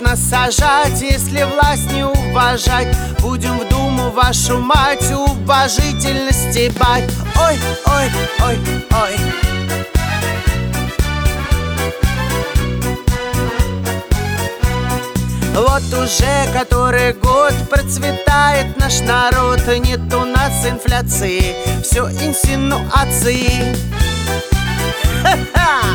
нас сажать, если власть не уважать. Будем в Думу вашу мать уважительно стебать. Ой, ой, ой, ой. Вот уже который год процветает наш народ. Нет у нас инфляции, все инсинуации. Ха-ха!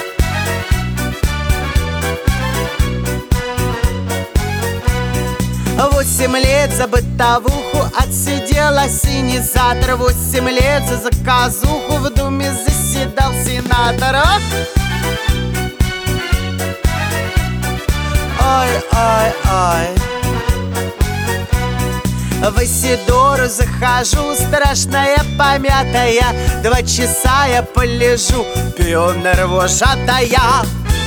8 лет за бытовуху отсидел ассенизатор. 8 лет за заказуху в Думе заседал сенатор. Ой, ой, ой. В Исидору захожу, страшная помятая. 2 часа я полежу, пионер вожатая.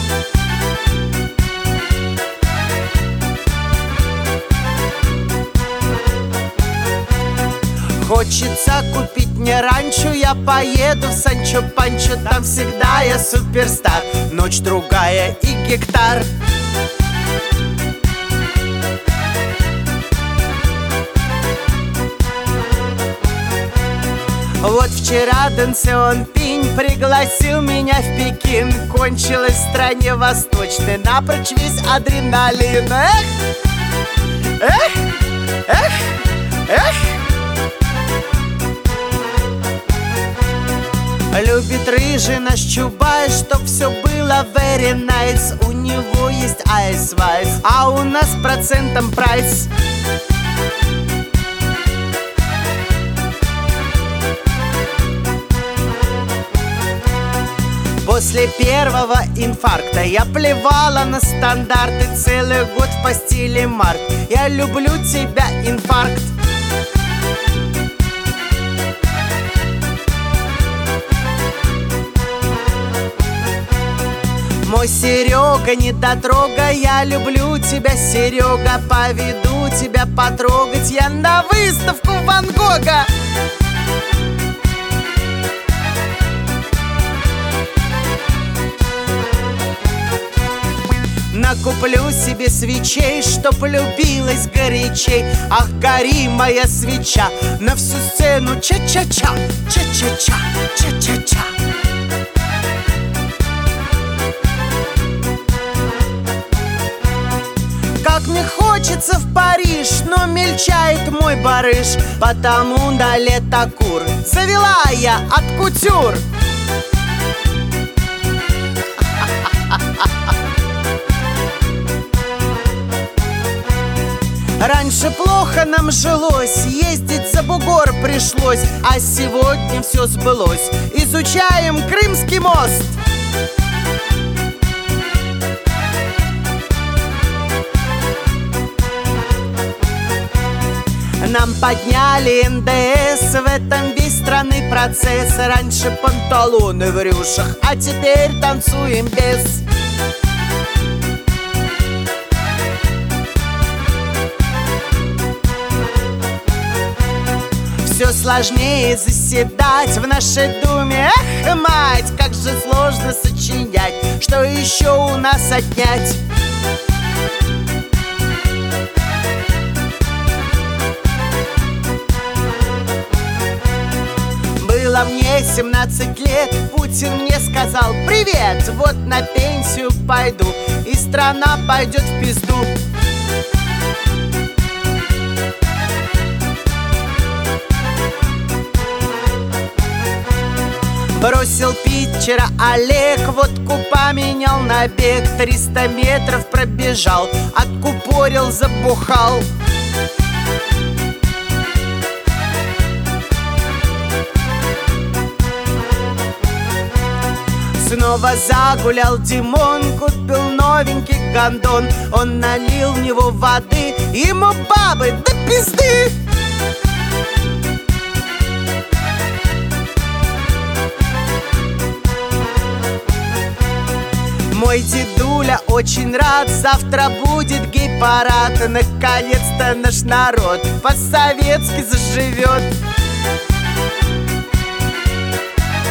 Хочется купить мне ранчо, я поеду в Санчо Панчо. Там всегда я суперстар, ночь другая и гектар. Вот вчера Дэн Сяопин пригласил меня в Пекин. Кончилась в стране восточной напрочь весь адреналин. Эх, эх, эх, эх. Любит рыжий наш Чубай, чтоб все было very nice. У него есть айс-вайс, а у нас процентом прайс. После первого инфаркта я плевала на стандарты. Целый год в постели март. Я люблю тебя, инфаркт. Мой Серега, недотрога, я люблю тебя, Серега. Поведу тебя потрогать я на выставку Ван Гога. Накуплю себе свечей, чтоб любилась горячей. Ах, гори моя свеча на всю сцену. Ча-ча-ча, ча-ча-ча, ча-ча-ча. Как мне хочется в Париж, но мельчает мой барыш. Потому на лето кур завела я от кутюр. Раньше плохо нам жилось, ездить за бугор пришлось. А сегодня все сбылось, изучаем Крымский мост. Нам подняли НДС, в этом весь странный процесс. Раньше панталоны в рюшах, а теперь танцуем без. Все сложнее заседать в нашей Думе. Эх, мать, как же сложно сочинять. Что еще у нас отнять? Было мне 17 лет, Путин мне сказал: привет, вот на пенсию пойду, и страна пойдет в пизду. Бросил пить вчера Олег, водку поменял на бег. 300 метров пробежал, откупорил, забухал. Снова загулял Димон, купил новенький гондон. Он налил в него воды, ему бабы до пизды. Мой дедуля очень рад, завтра будет гей-парад. Наконец-то наш народ по-советски заживет.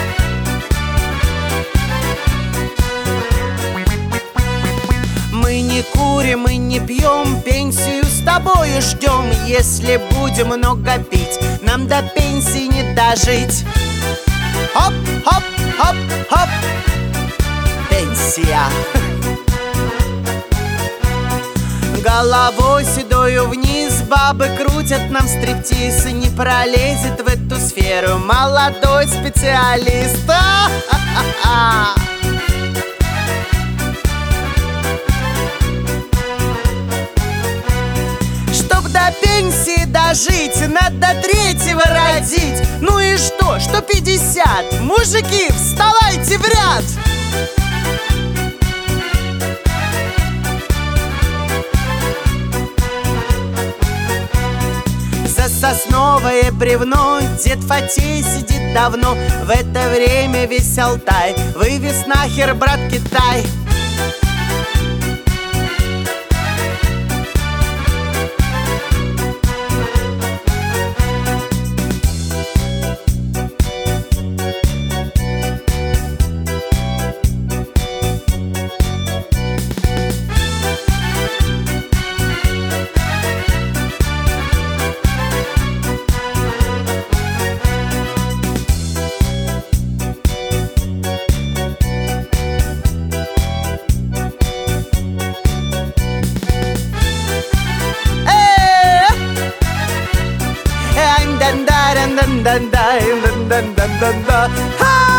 Мы не не курим и не пьем, пенсию с тобою ждем. Если будем много пить, нам до пенсии не дожить. Хоп, хоп, хоп, хоп, пенсия. Головой седою вниз бабы крутят нам стриптиз. И не пролезет в эту сферу молодой специалист. Чтоб до пенсии дожить, надо третьего родить. Ну и что 50? Мужики, вставайте в ряд! За сосновое бревно дед Фатей сидит давно. В это время весь Алтай вывез нахер, брат, Китай. Dan dan dan dan dan dan dan dan dan.